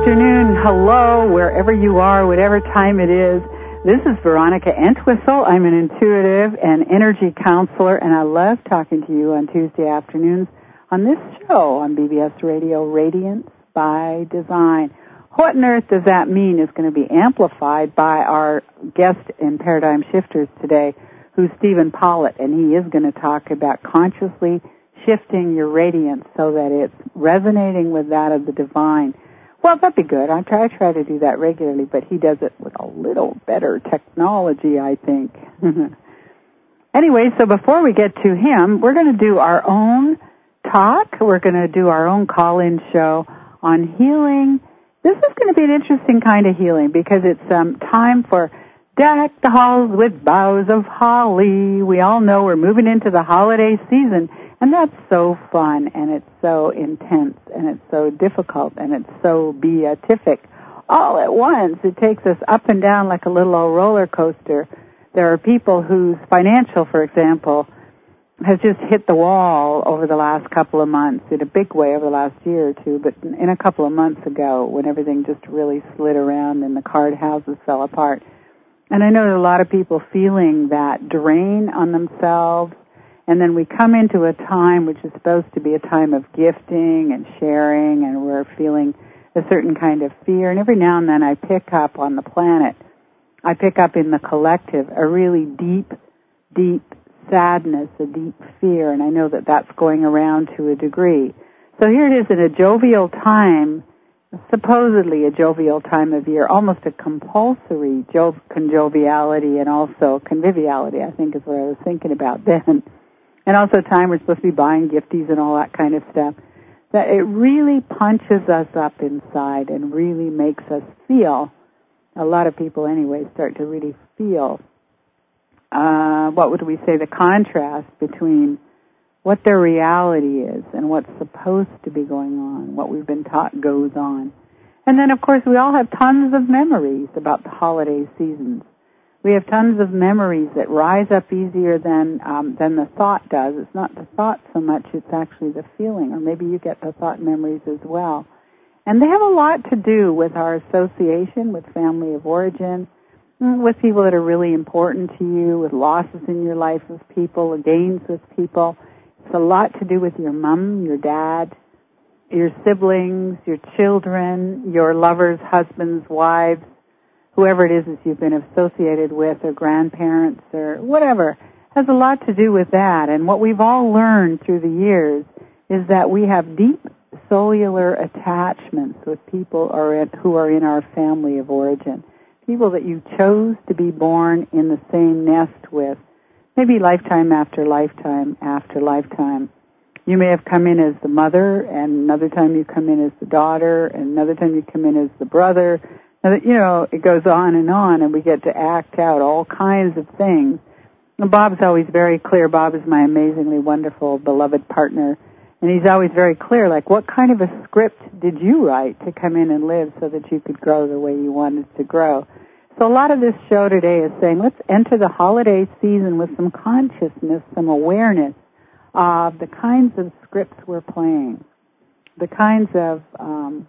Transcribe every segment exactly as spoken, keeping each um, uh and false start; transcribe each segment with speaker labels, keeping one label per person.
Speaker 1: afternoon. Hello, wherever you are, whatever time it is. This is Veronica Entwistle. I'm an intuitive and energy counselor, and I love talking to you on Tuesday afternoons on this show on B B S Radio, Radiance by Design. What on earth does that mean is going to be amplified by our guest in Paradigm Shifters today, who's Stephen Pollitt, and he is going to talk about consciously shifting your radiance so that it's resonating with that of the divine. Well, that'd be good. I try, I try to do that regularly, but he does it with a little better technology, I think. Anyway, so before we get to him, we're going to do our own talk. We're going to do our own call-in show on healing. This is going to be an interesting kind of healing because it's um, time for Deck the Halls with Boughs of Holly. We all know we're moving into the holiday season. And that's so fun, and it's so intense, and it's so difficult, and it's so beatific. All at once, it takes us up and down like a little old roller coaster. There are people whose financial, for example, has just hit the wall over the last couple of months, in a big way over the last year or two, but in a couple of months ago when everything just really slid around and the card houses fell apart. And I know there are a lot of people feeling that drain on themselves. And then we come into a time which is supposed to be a time of gifting and sharing, and we're feeling a certain kind of fear. And every now and then I pick up on the planet, I pick up in the collective a really deep, deep sadness, a deep fear. And I know that that's going around to a degree. So here it is in a jovial time, supposedly a jovial time of year, almost a compulsory jo- conjoviality and also conviviality, I think is what I was thinking about then. And also time we're supposed to be buying gifties and all that kind of stuff, that it really punches us up inside and really makes us feel, a lot of people anyway start to really feel, uh, what would we say, the contrast between what their reality is and what's supposed to be going on, what we've been taught goes on. And then, of course, we all have tons of memories about the holiday seasons. We have tons of memories that rise up easier than um, than the thought does. It's not the thought so much, it's actually the feeling, or maybe you get the thought memories as well. And they have a lot to do with our association with family of origin, with people that are really important to you, with losses in your life with people, gains with people. It's a lot to do with your mom, your dad, your siblings, your children, your lovers, husbands, wives, whoever it is that you've been associated with, or grandparents, or whatever, has a lot to do with that. And what we've all learned through the years is that we have deep cellular attachments with people who are in our family of origin, people that you chose to be born in the same nest with, maybe lifetime after lifetime after lifetime. You may have come in as the mother, and another time you come in as the daughter, and another time you come in as the brother. You know, it goes on and on, and we get to act out all kinds of things. And Bob's always very clear. Bob is my amazingly wonderful, beloved partner, and he's always very clear, like, what kind of a script did you write to come in and live so that you could grow the way you wanted to grow? So a lot of this show today is saying, let's enter the holiday season with some consciousness, some awareness of the kinds of scripts we're playing, the kinds of um,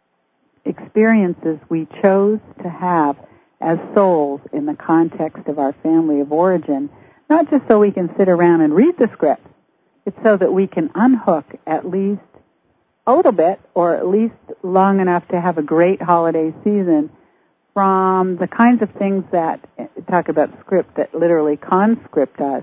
Speaker 1: experiences we chose to have as souls in the context of our family of origin, not just so we can sit around and read the script. It's so that we can unhook at least a little bit, or at least long enough to have a great holiday season, from the kinds of things that, talk about script, that literally conscript us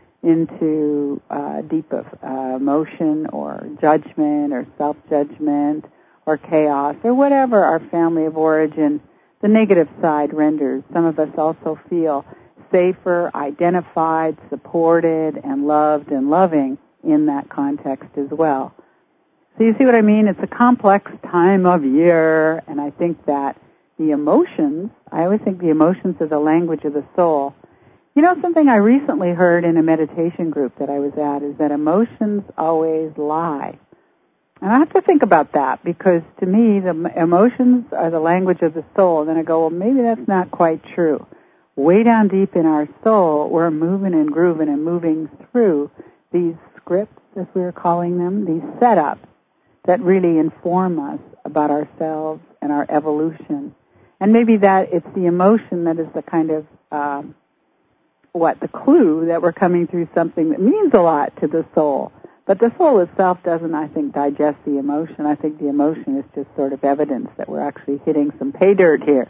Speaker 1: into uh, deep of, uh, emotion or judgment or self-judgment or chaos, or whatever our family of origin, the negative side renders. Some of us also feel safer, identified, supported, and loved and loving in that context as well. So you see what I mean? It's a complex time of year, and I think that the emotions, I always think the emotions are the language of the soul. You know, something I recently heard in a meditation group that I was at is that emotions always lie. And I have to think about that, because to me, the emotions are the language of the soul. And then I go, well, maybe that's not quite true. Way down deep in our soul, we're moving and grooving and moving through these scripts, as we were calling them, these setups that really inform us about ourselves and our evolution. And maybe that it's the emotion that is the kind of, um, what, the clue that we're coming through something that means a lot to the soul. But the soul itself doesn't, I think, digest the emotion. I think the emotion is just sort of evidence that we're actually hitting some pay dirt here.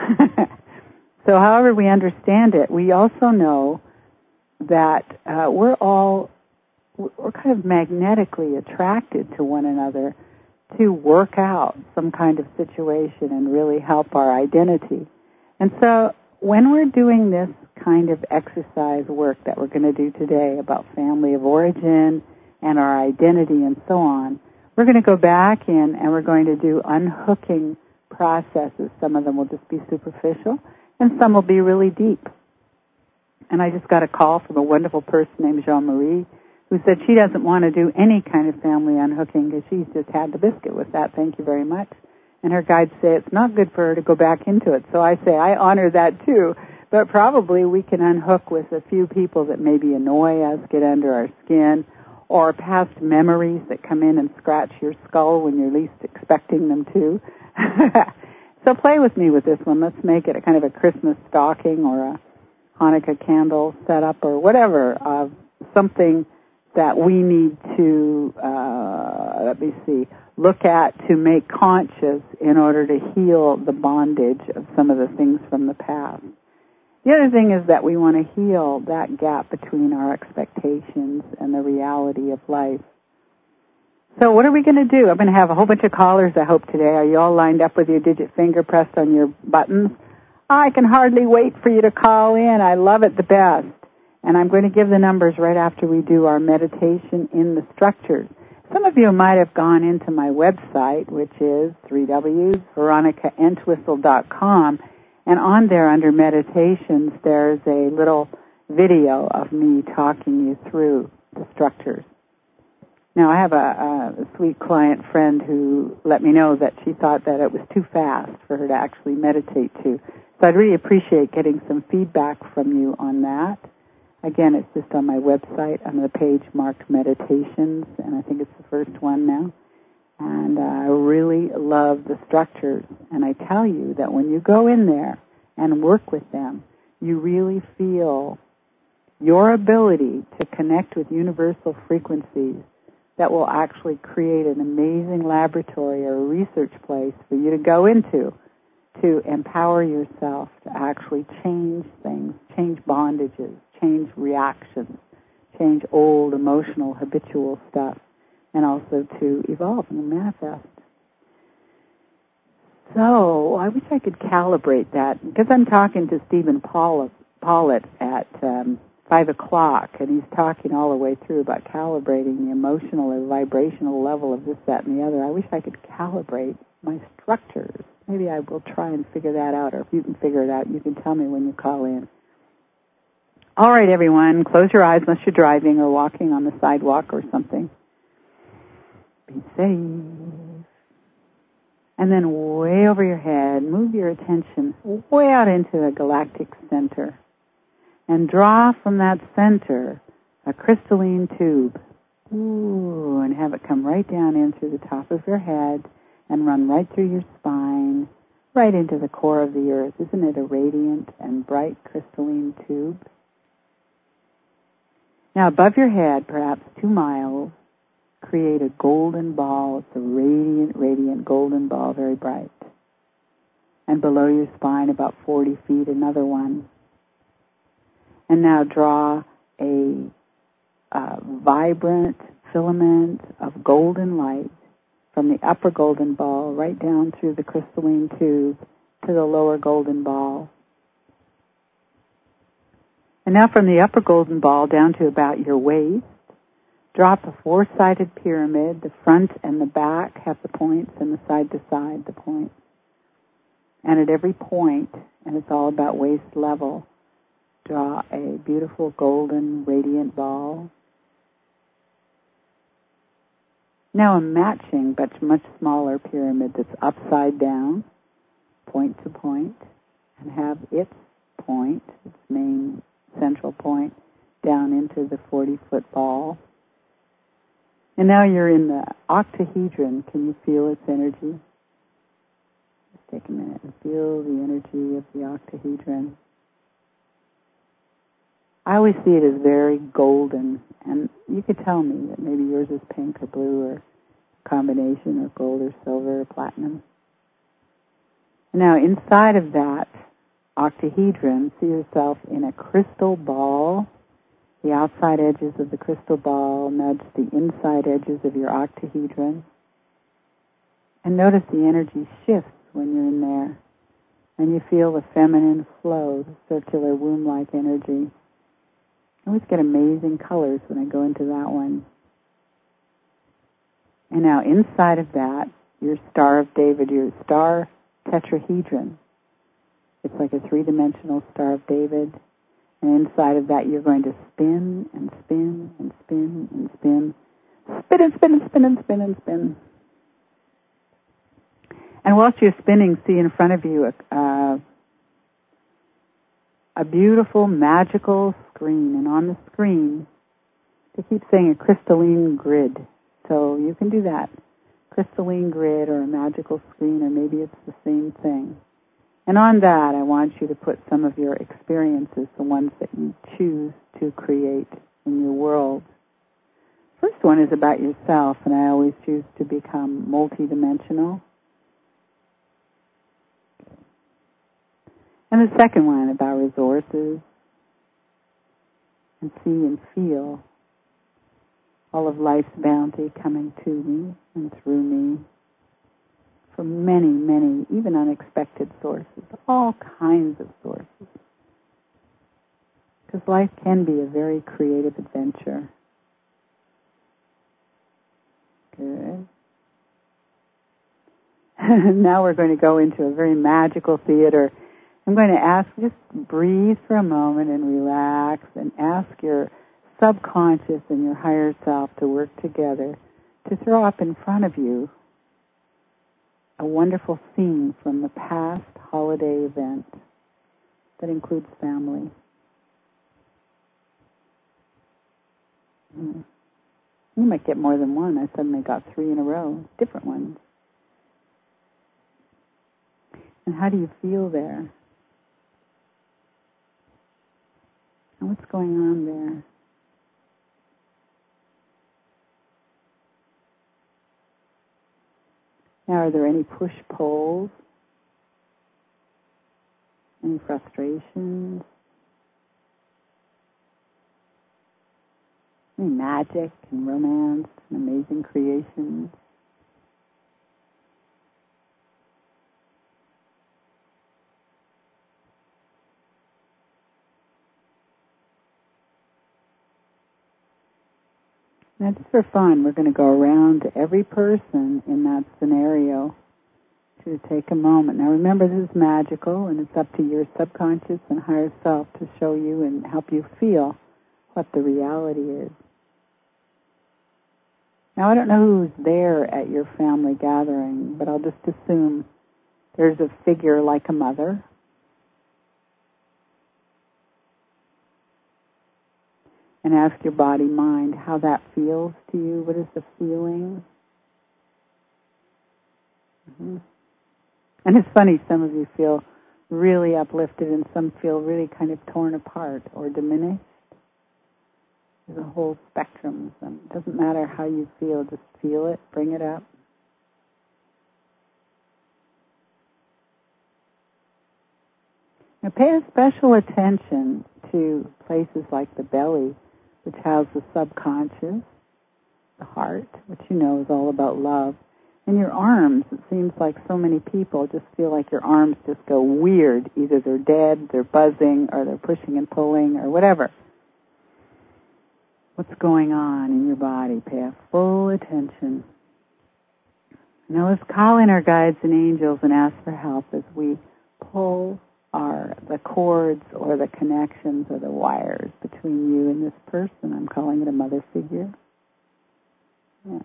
Speaker 1: So however we understand it, we also know that uh, we're all, we're kind of magnetically attracted to one another to work out some kind of situation and really help our identity. And so when we're doing this kind of exercise work that we're going to do today about family of origin and our identity and so on, we're going to go back in and we're going to do unhooking processes. Some of them will just be superficial and some will be really deep. And I just got a call from a wonderful person named Jean-Marie who said she doesn't want to do any kind of family unhooking because she's just had the biscuit with that, thank you very much. And her guides say it's not good for her to go back into it. So I say I honor that too, but probably we can unhook with a few people that maybe annoy us, get under our skin, or past memories that come in and scratch your skull when you're least expecting them to. So play with me with this one. Let's make it a kind of a Christmas stocking or a Hanukkah candle setup or whatever, uh, something that we need to, uh, let me see, look at to make conscious in order to heal the bondage of some of the things from the past. The other thing is that we want to heal that gap between our expectations and the reality of life. So what are we going to do? I'm going to have a whole bunch of callers, I hope, today. Are you all lined up with your digit finger pressed on your buttons? I can hardly wait for you to call in. I love it the best. And I'm going to give the numbers right after we do our meditation in the structures. Some of you might have gone into my website, which is w w w dot veronica entwistle dot com. And on there, under meditations, there's a little video of me talking you through the structures. Now, I have a, a sweet client friend who let me know that she thought that it was too fast for her to actually meditate to. So I'd really appreciate getting some feedback from you on that. Again, it's just on my website on the page marked Meditations, and I think it's the first one now. And uh, I really love the structures. And I tell you that when you go in there and work with them, you really feel your ability to connect with universal frequencies that will actually create an amazing laboratory or a research place for you to go into to empower yourself to actually change things, change bondages, change reactions, change old emotional habitual stuff, and also to evolve and manifest. So I wish I could calibrate that because I'm talking to Stephen Paulett at um, five o'clock, and he's talking all the way through about calibrating the emotional or vibrational level of this, that, and the other. I wish I could calibrate my structures. Maybe I will try and figure that out, or if you can figure it out, you can tell me when you call in. All right, everyone, close your eyes unless you're driving or walking on the sidewalk or something. Be safe. And then way over your head, move your attention way out into the galactic center. And draw from that center a crystalline tube. Ooh, and have it come right down in through the top of your head and run right through your spine, right into the core of the earth. Isn't it a radiant and bright crystalline tube? Now, above your head, perhaps two miles, create a golden ball. It's a radiant, radiant golden ball, very bright. And below your spine, about forty feet, another one. And now draw a uh, vibrant filament of golden light from the upper golden ball right down through the crystalline tube to the lower golden ball. And now from the upper golden ball down to about your waist, drop a four-sided pyramid. The front and the back have the points, and the side to side the points. And at every point, and it's all about waist level, draw a beautiful golden radiant ball. Now a matching but much smaller pyramid that's upside down, point to point, and have its point, its main central point, down into the forty-foot ball. And now you're in the octahedron. Can you feel its energy? take a minute and feel the energy of the octahedron. I always see it as very golden, and you could tell me that maybe yours is pink or blue or a combination of gold or silver or platinum. Now, inside of that octahedron, see yourself in a crystal ball. The outside edges of the crystal ball nudge the inside edges of your octahedron. And notice the energy shifts when you're in there. And you feel the feminine flow, the circular womb-like energy. I always get amazing colors when I go into that one. And now inside of that, your Star of David, your star tetrahedron. It's like a three-dimensional Star of David. And inside of that, you're going to spin and spin and spin and spin. Spin and spin and spin and spin and spin. And whilst you're spinning, see in front of you a, uh, a beautiful, magical screen. And on the screen, they keep saying a crystalline grid. So you can do that. Crystalline grid or a magical screen, or maybe it's the same thing. And on that, I want you to put some of your experiences, the ones that you choose to create in your world. First one is about yourself, and I always choose to become multidimensional. And the second one about resources, and see and feel all of life's bounty coming to me and through me from many, many, even unexpected sources, all kinds of sources. Because life can be a very creative adventure. Good. Now we're going to go into a very magical theater. I'm going to ask, just breathe for a moment and relax and ask your subconscious and your higher self to work together to throw up in front of you a wonderful scene from the past holiday event that includes family. Mm. You might get more than one. I suddenly got three in a row, different ones. And how do you feel there? And what's going on there? Now, are there any push-pulls? Any frustrations? Any magic and romance and amazing creations? Now, just for fun, we're going to go around to every person in that scenario to take a moment. Now, remember, this is magical, and it's up to your subconscious and higher self to show you and help you feel what the reality is. Now, I don't know who's there at your family gathering, but I'll just assume there's a figure like a mother. And ask your body, mind, how that feels to you. What is the feeling? Mm-hmm. And it's funny, some of you feel really uplifted and some feel really kind of torn apart or diminished. There's a whole spectrum. It doesn't matter how you feel, just feel it, bring it up. Now pay a special attention to places like the belly, which houses the subconscious, the heart, which you know is all about love, and your arms. It seems like so many people just feel like your arms just go weird. Either they're dead, they're buzzing, or they're pushing and pulling, or whatever. What's going on in your body? Pay a full attention. Now let's call in our guides and angels and ask for help as we pull are the cords or the connections or the wires between you and this person. I'm calling it a mother figure. Yeah.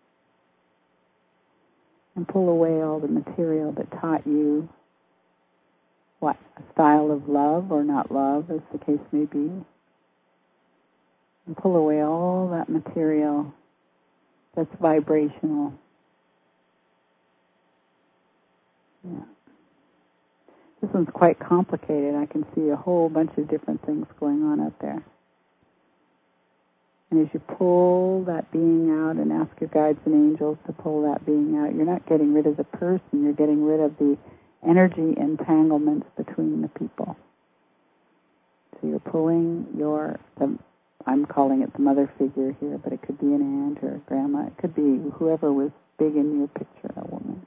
Speaker 1: And pull away all the material that taught you what? A style of love or not love, as the case may be. And pull away all that material that's vibrational. Yeah. This one's quite complicated. I can see a whole bunch of different things going on up there. And as you pull that being out and ask your guides and angels to pull that being out, you're not getting rid of the person, you're getting rid of the energy entanglements between the people. So you're pulling your, the, I'm calling it the mother figure here, but it could be an aunt or a grandma. It could be whoever was big in your picture, a woman.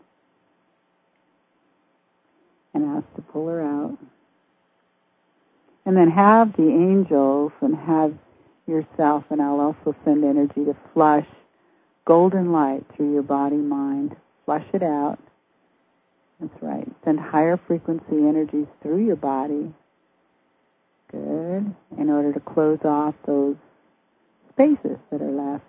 Speaker 1: And ask to pull her out. And then have the angels and have yourself, and I'll also send energy to flush golden light through your body, mind. Flush it out. That's right. Send higher frequency energies through your body. Good. In order to close off those spaces that are left.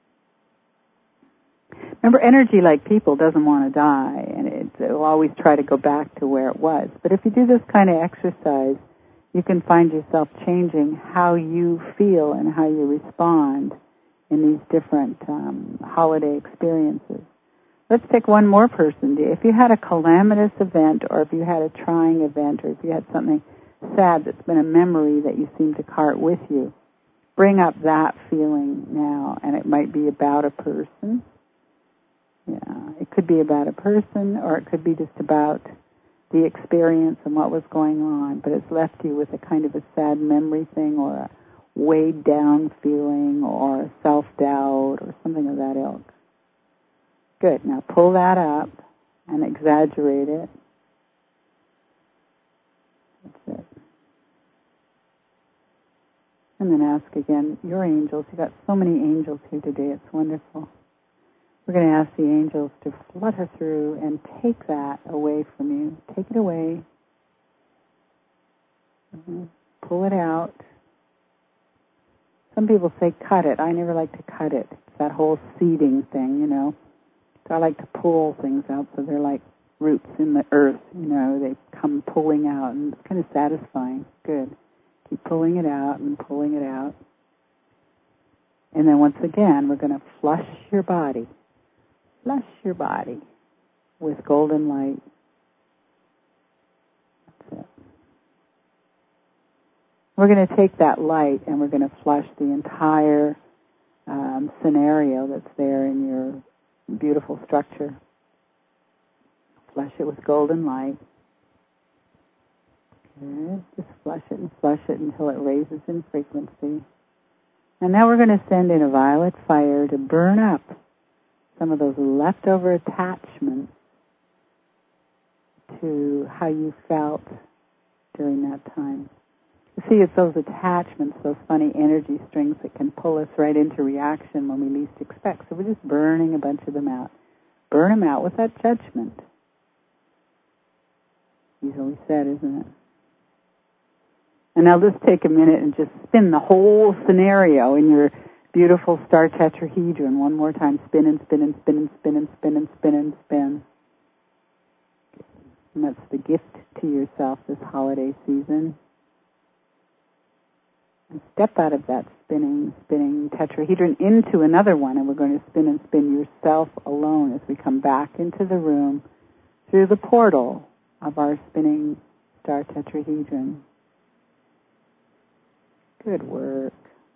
Speaker 1: Remember, energy, like people, doesn't want to die, and it will always try to go back to where it was. But if you do this kind of exercise, you can find yourself changing how you feel and how you respond in these different um, holiday experiences. Let's take one more person. If you had a calamitous event, or if you had a trying event, or if you had something sad that's been a memory that you seem to cart with you, bring up that feeling now, and it might be about a person. Yeah, it could be about a person, or it could be just about the experience and what was going on, but it's left you with a kind of a sad memory thing, or a weighed down feeling, or self-doubt, or something of that ilk. Good. Now pull that up and exaggerate it. That's it. And then ask again, your angels. You've got so many angels here today. It's wonderful. We're going to ask the angels to flutter through and take that away from you. Take it away. Mm-hmm. Pull it out. Some people say cut it. I never like to cut it. It's that whole seeding thing, you know. So I like to pull things out so they're like roots in the earth, you know. They come pulling out, and it's kind of satisfying. Good. Keep pulling it out and pulling it out. And then once again, we're going to flush your body. Flush your body with golden light. That's it. We're going to take that light and we're going to flush the entire um, scenario that's there in your beautiful structure. Flush it with golden light. Good. Just flush it and flush it until it raises in frequency. And now we're going to send in a violet fire to burn up some of those leftover attachments to how you felt during that time. You see, it's those attachments, those funny energy strings that can pull us right into reaction when we least expect. So we're just burning a bunch of them out. Burn them out without judgment. Easily said, isn't it? And now let's take a minute and just spin the whole scenario in your beautiful star tetrahedron. One more time. Spin and spin and spin and spin and spin and spin and spin. And that's the gift to yourself this holiday season. And step out of that spinning, spinning tetrahedron into another one, and we're going to spin and spin yourself alone as we come back into the room through the portal of our spinning star tetrahedron. Good work.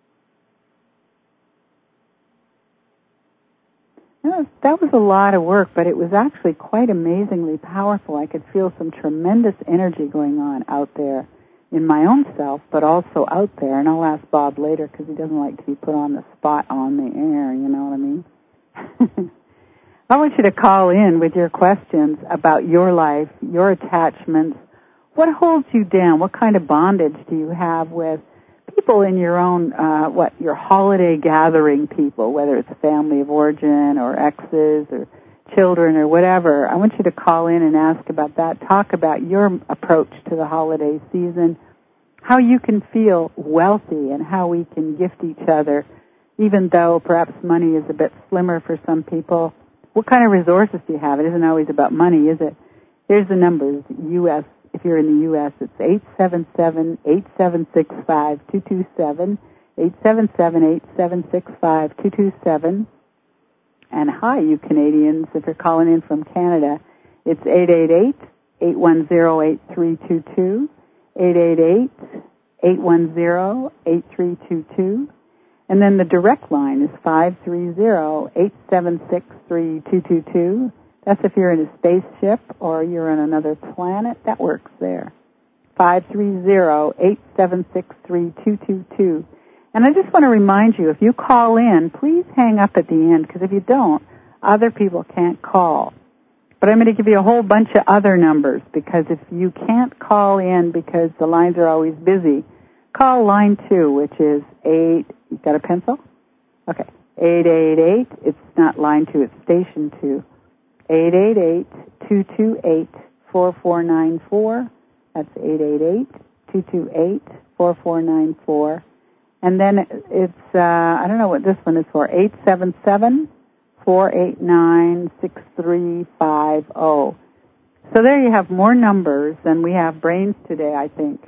Speaker 1: That was a lot of work, but it was actually quite amazingly powerful. I could feel some tremendous energy going on out there in my own self, but also out there. And I'll ask Bob later because he doesn't like to be put on the spot on the air, you know what I mean? I want you to call in with your questions about your life, your attachments. What holds you down? What kind of bondage do you have with people in your own, uh, what, your holiday gathering people, whether it's family of origin or exes or children or whatever? I want you to call in and ask about that. Talk about your approach to the holiday season, how you can feel wealthy and how we can gift each other, even though perhaps money is a bit slimmer for some people. What kind of resources do you have? It isn't always about money, is it? Here's the numbers. U S If you're in the U S, it's eight seven seven, eight seven six five, two two seven, eight seven seven, eight seven six five, two two seven. And hi, you Canadians, if you're calling in from Canada, it's eight eight eight, eight one zero, eight three two two, eight eight eight, eight one zero, eight three two two. And then the direct line is five three zero, eight seven six, three two two two. That's if you're in a spaceship or you're on another planet. That works there. five three zero, eight seven six, three two two two. And I just want to remind you, if you call in, please hang up at the end, because if you don't, other people can't call. But I'm going to give you a whole bunch of other numbers, because if you can't call in because the lines are always busy, call line two, which is eight. You got a pencil? Okay. eight eight eight. It's not line two, it's station two. eight eight eight, two two eight, four four nine four. That's eight eight eight, two two eight, four four nine four. And then it's, uh, I don't know what this one is for, eight seven seven, four eight nine, six three five zero. So there you have more numbers than we have brains today, I think.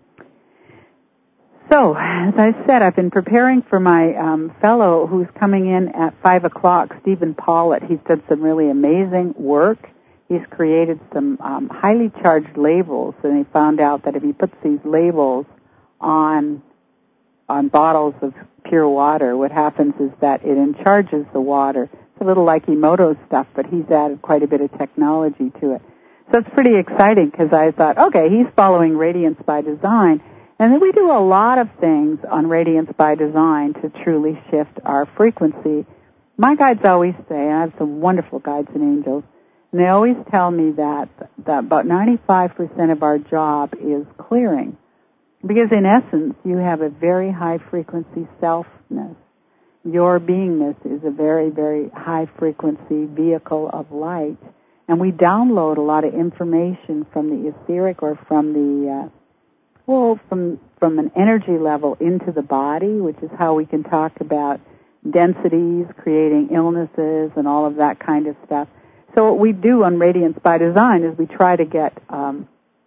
Speaker 1: So, as I said, I've been preparing for my um, fellow who's coming in at five o'clock, Stephen Paulett. He's done some really amazing work. He's created some um, highly charged labels, and he found out that if he puts these labels on on bottles of pure water, what happens is that it encharges the water. It's a little like Emoto stuff, but he's added quite a bit of technology to it. So it's pretty exciting, because I thought, okay, he's following Radiance by Design. And then we do a lot of things on Radiance by Design to truly shift our frequency. My guides always say, and I have some wonderful guides and angels, and they always tell me that, that about ninety-five percent of our job is clearing. Because in essence, you have a very high frequency selfness. Your beingness is a very, very high frequency vehicle of light. And we download a lot of information from the etheric or from the, uh, well, from, from an energy level into the body, which is how we can talk about densities, creating illnesses, and all of that kind of stuff. So what we do on Radiance by Design is we try to get, um,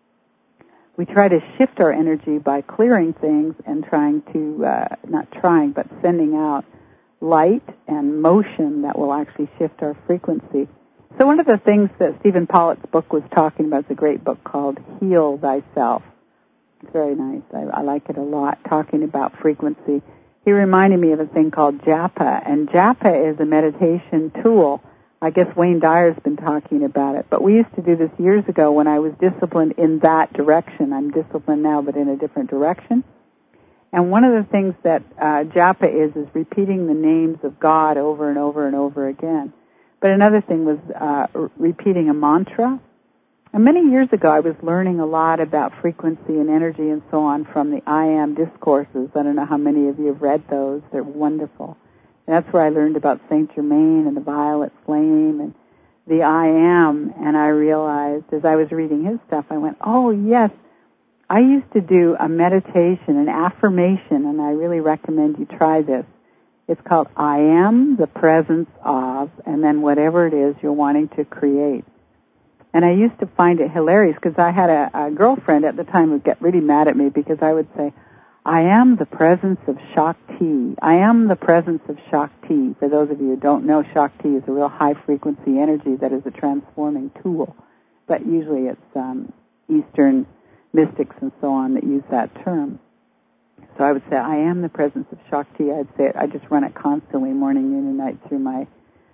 Speaker 1: we try to shift our energy by clearing things and trying to, uh, not trying, but sending out light and motion that will actually shift our frequency. So one of the things that Stephen Paulett's book was talking about is a great book called Heal Thyself. It's very nice. I, I like it a lot, talking about frequency. He reminded me of a thing called Japa, and Japa is a meditation tool. I guess Wayne Dyer's been talking about it, but we used to do this years ago when I was disciplined in that direction. I'm disciplined now, but in a different direction. And one of the things that uh, Japa is, is repeating the names of God over and over and over again. But another thing was uh, repeating a mantra. And many years ago, I was learning a lot about frequency and energy and so on from the I Am discourses. I don't know how many of you have read those. They're wonderful. And that's where I learned about Saint Germain and the Violet Flame and the I Am. And I realized as I was reading his stuff, I went, oh, yes, I used to do a meditation, an affirmation, and I really recommend you try this. It's called I Am the Presence of, and then whatever it is you're wanting to create. And I used to find it hilarious because I had a, a girlfriend at the time who would get really mad at me because I would say, I am the presence of Shakti. I am the presence of Shakti. For those of you who don't know, Shakti is a real high-frequency energy that is a transforming tool. But usually it's um, Eastern mystics and so on that use that term. So I would say, I am the presence of Shakti. I'd say it. I just run it constantly, morning, noon, and night through my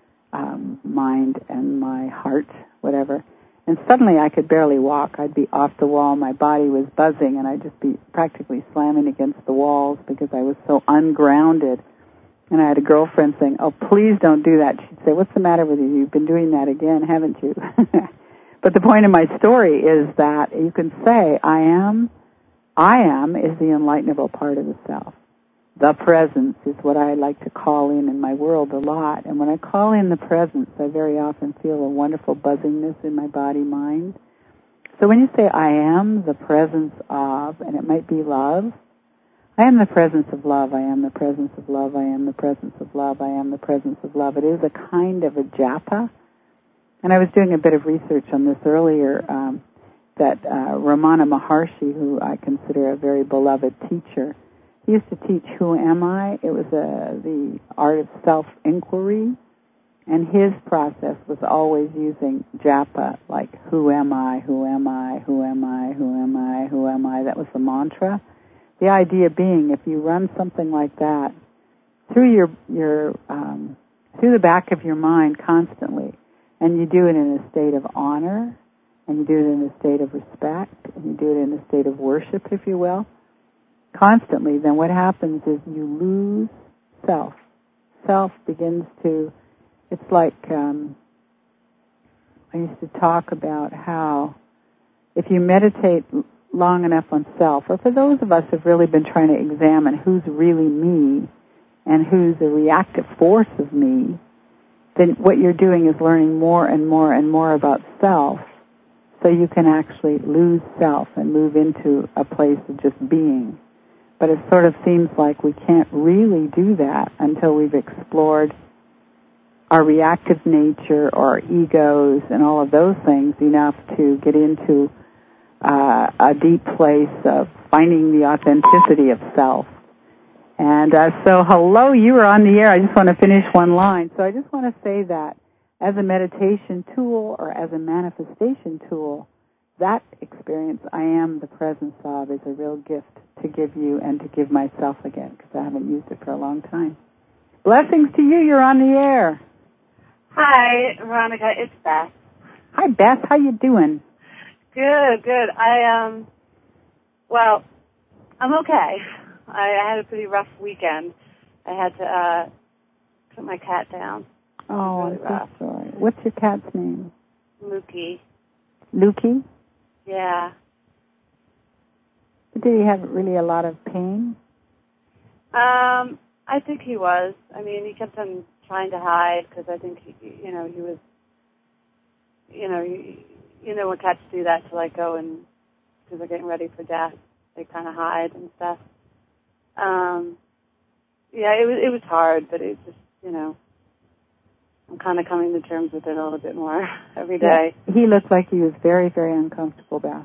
Speaker 1: um, mind and my heart, whatever. And suddenly I could barely walk. I'd be off the wall. My body was buzzing, and I'd just be practically slamming against the walls because I was so ungrounded. And I had a girlfriend saying, oh, please don't do that. She'd say, what's the matter with you? You've been doing that again, haven't you? But the point of my story is that you can say, I am, I am is the enlightenable part of the self. The presence is what I like to call in in my world a lot. And when I call in the presence, I very often feel a wonderful buzzingness in my body, mind. So when you say, I am the presence of, and it might be love, I am the presence of love, I am the presence of love, I am the presence of love, I am the presence of love. It is a kind of a japa. And I was doing a bit of research on this earlier, um, that uh, Ramana Maharshi, who I consider a very beloved teacher, he used to teach Who Am I? It was uh, the art of self-inquiry. And his process was always using japa, like, who am I, who am I, who am I, who am I, who am I. That was the mantra. The idea being, if you run something like that through your, your um, through the back of your mind constantly, and you do it in a state of honor, and you do it in a state of respect, and you do it in a state of worship, if you will, constantly, then what happens is you lose self. Self begins to, it's like, um, I used to talk about how if you meditate long enough on self, or for those of us who have really been trying to examine who's really me and who's a reactive force of me, then what you're doing is learning more and more and more about self, so you can actually lose self and move into a place of just being. But it sort of seems like we can't really do that until we've explored our reactive nature or our egos and all of those things enough to get into uh, a deep place of finding the authenticity of self. And uh, so, hello, you are on the air. I just want to finish one line. So I just want to say that as a meditation tool or as a manifestation tool, that experience, I am the presence of, is a real gift to give you and to give myself again, because I haven't used it for a long time. Blessings to you. You're on the air.
Speaker 2: Hi, Veronica. It's Beth.
Speaker 1: Hi, Beth. How you doing?
Speaker 2: Good, good. I, um, well, I'm okay. I, I had a pretty rough weekend. I had to uh, put my cat down.
Speaker 1: Oh,
Speaker 2: really
Speaker 1: I'm so sorry. What's your cat's name?
Speaker 2: Lukey.
Speaker 1: Lukey?
Speaker 2: Yeah.
Speaker 1: Did he have really a lot of pain?
Speaker 2: Um, I think he was. I mean, he kept on trying to hide because I think, he, you know, he was, you know, you, you know when cats do that to like go and, because they're getting ready for death, they kind of hide and stuff. Um, yeah, it was, it was hard, but it just, you know, I'm kind of coming to terms with it a little bit more every day.
Speaker 1: Yeah. He looked like he was very, very uncomfortable, Beth.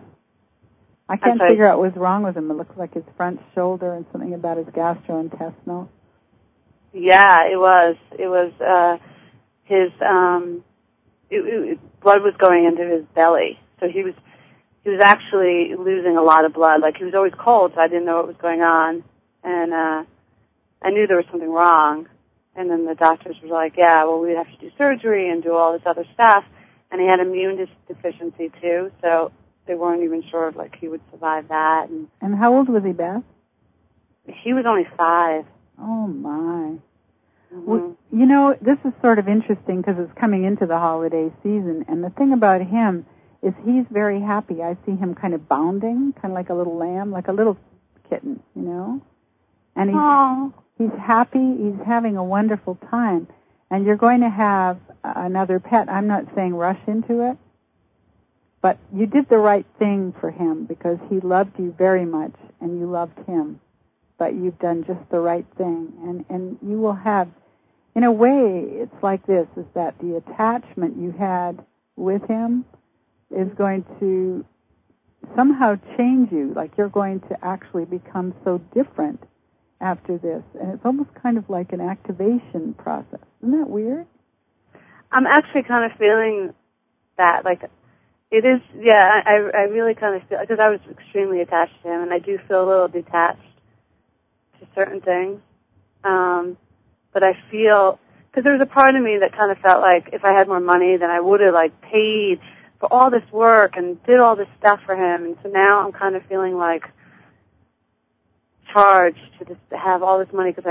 Speaker 1: I can't figure out what's wrong with him. It looked like his front shoulder and something about his gastrointestinal.
Speaker 2: Yeah, it was. It was uh, his um, it, it, blood was going into his belly, so he was he was actually losing a lot of blood. Like, he was always cold, so I didn't know what was going on, and uh, I knew there was something wrong. And then the doctors were like, "Yeah, well, we'd have to do surgery and do all this other stuff." And he had immune deficiency too, so they weren't even sure if, like, he would survive that. And,
Speaker 1: and how old was he, Beth?
Speaker 2: He was only five.
Speaker 1: Oh, my.
Speaker 2: Mm-hmm.
Speaker 1: Well, you know, this is sort of interesting because it's coming into the holiday season, and the thing about him is he's very happy. I see him kind of bounding, kind of like a little lamb, like a little kitten, you know? And he's,
Speaker 2: Aww.
Speaker 1: he's happy. He's having a wonderful time. And you're going to have another pet. I'm not saying rush into it, but you did the right thing for him because he loved you very much, and you loved him. But you've done just the right thing. And, and you will have, in a way, it's like this, is that the attachment you had with him is going to somehow change you. Like, you're going to actually become so different after this. And it's almost kind of like an activation process. Isn't that weird?
Speaker 2: I'm actually kind of feeling that. Like, it is, yeah, I, I really kind of feel, because I was extremely attached to him, and I do feel a little detached to certain things. Um, but I feel, because there was a part of me that kind of felt like if I had more money, then I would have, like, paid for all this work and did all this stuff for him. And so now I'm kind of feeling like charged to just have all this money because